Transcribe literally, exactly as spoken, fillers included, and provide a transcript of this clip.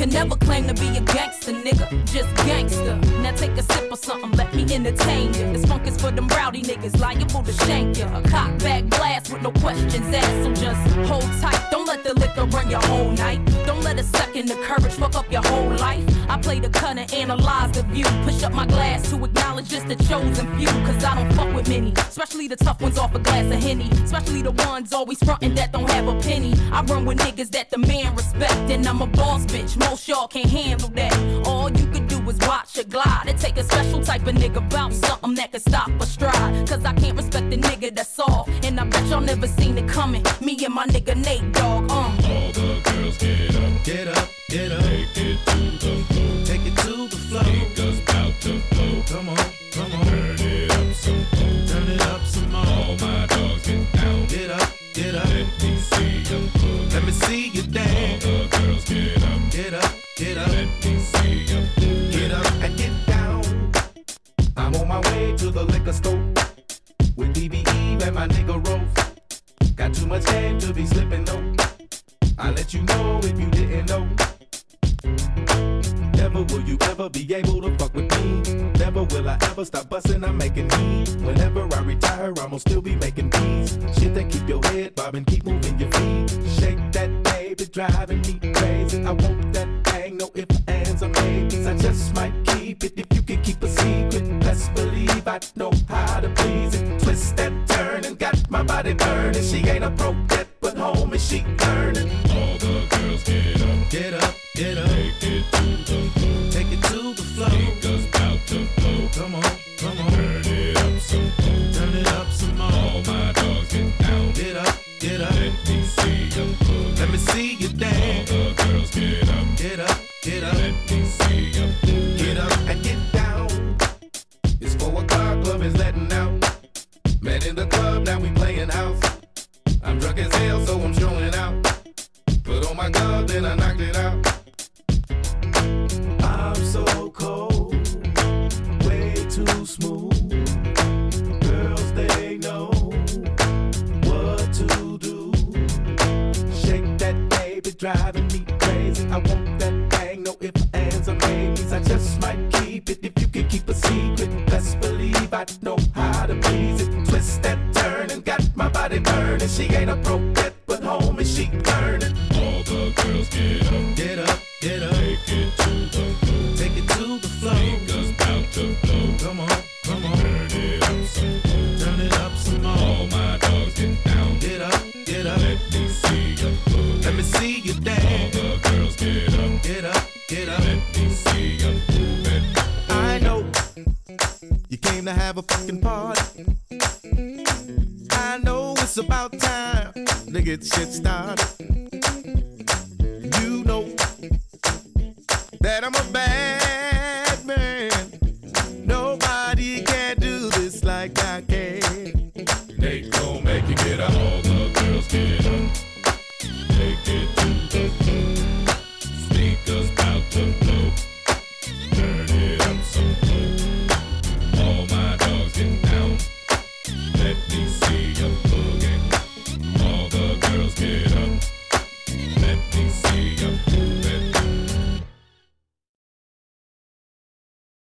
can never claim to be a gangster, nigga. Just gangster. Now take a sip of something, let me entertain you. This funk is for them rowdy niggas liable to shank you. A cock back blast with no questions asked. So just hold tight, don't let the liquor run your whole night. Don't let a second of courage fuck up your whole life. I play the cut and analyze the view. Push up my glass to acknowledge just the chosen few. Cause I don't fuck with many, especially the tough ones off a glass of Henny. Especially the ones always frontin' that don't have a penny. I run with niggas that demand respect, and I'm a boss bitch. Most y'all can't handle that. All you could do is watch a glide. It take a special type of nigga bout something that can stop a stride. Cause I can't respect the nigga that's soft, and I bet y'all never seen it coming. Me and my nigga Nate, dog. Um. All the girls get up, get up, get up. Take it to the floor, take it to the floor. Niggas bout to blow. Come on, come on. Turn it up some more, turn it up some more. All my dogs get down, get up, get up. Let me see you put, let me see you dance. All the girls get up, get up, get up. Let me see you get up and get down. I'm on my way to the liquor store with D B E and my nigga Rose. Got too much game to be slipping though. I'll let you know if you didn't know. Never will you ever be able to fuck with me. Never will I ever stop bustin', I'm making heat. Whenever I retire, I'ma still be making beats. Shit that keep your head bobbing, keep moving your feet. Shake that baby, driving me crazy. I want that thing, no ifs, ands, or maybes. I just might keep it if you can keep a secret. Best believe I know how to please it. Twist that turn and got my body burning. She ain't a broke yet, but home is she earning. All the girls get up, get up, get up. Take it to the floor, take it to the floor. Niggas bout to blow. Come on, come on. Turn it up some more, turn it up some more. All my dogs get down, get up, get up. Let me see you put, let me see you dance. All the girls get up, get up, get up. Let me see you get up and get down. It's four o'clock, club is letting out. Met in the club, now we playing house. I'm drunk as hell, so I'm showing out. Put on my glove, then I knocked it out. I'm so cold, way too smooth. Girls, they know what to do. Shake that baby, driving me crazy. I want that thing, no ifs, ands, or maybes. I just might keep it if you can keep a secret. Best believe I know how to please it. Twist that turn and got my body burning. She ain't a broke yet, but home is she earning. All the girls get up, get up, get up. Take it to the floor, take it to the floor. Niggas bout to blow. Come on, come on. Turn it up some more, turn it up some more. All my dogs get down, get up, get up. Let me see you put, let me see you dance. All the girls get up, get up, get up. Let me see you move it. I know you came to have a fucking party. I know it's about time to get shit started. You know that I'm a bad